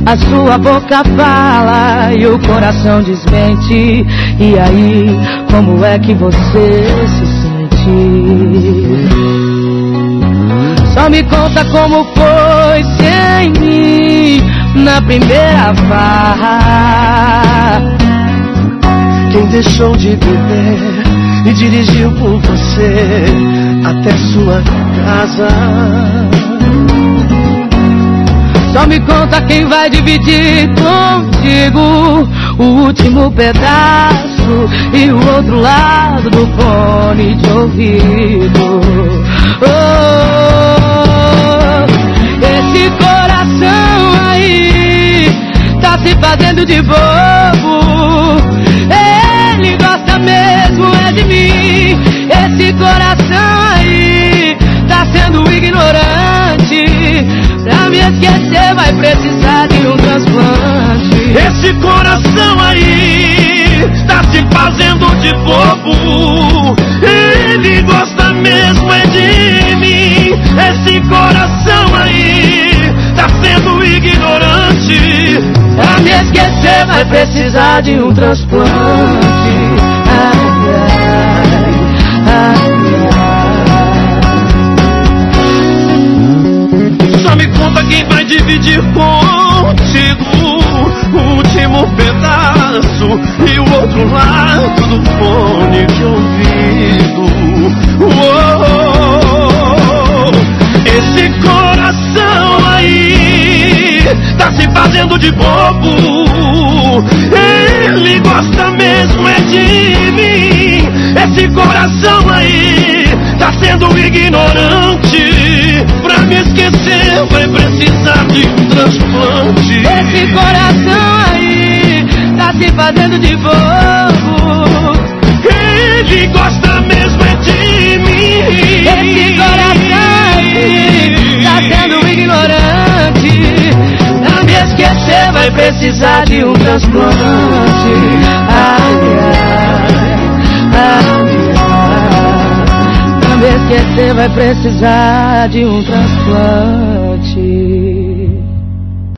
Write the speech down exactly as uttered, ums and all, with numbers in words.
A sua boca fala e o coração desmente. E aí, como é que você se sente? Só me conta como foi sem mim na primeira farra. Quem deixou de beber e dirigiu por você até sua casa. Só me conta quem vai dividir contigo o último pedaço e o outro lado do fone de ouvido. Oh, esse coração aí tá se fazendo de bobo. Ele gosta mesmo é de mim. Esse coração aí tá sendo ignorante. Pra me esquecer vai precisar de um transplante. Esse coração aí tá se fazendo de bobo. Ele gosta mesmo é de mim. Esse coração aí tá sendo ignorante. Pra me esquecer vai precisar de um transplante. Ai, ai, ai, ai. Só me conta quem vai dividir contigo o último pedaço e o outro lado do fone de ouvido. Oh, esse coração aí tá se fazendo de bobo. Ele gosta mesmo é de mim. Esse coração aí tá sendo ignorante. Pra me esquecer vai precisar de um transplante. Esse coração aí tá se fazendo de bobo. Ele gosta mesmo é de mim. Esse coração aí tá sendo ignorante. Pra me esquecer vai precisar de um transplante. Ai, ai, ai, ai. Pra me esquecer vai precisar de um transplante.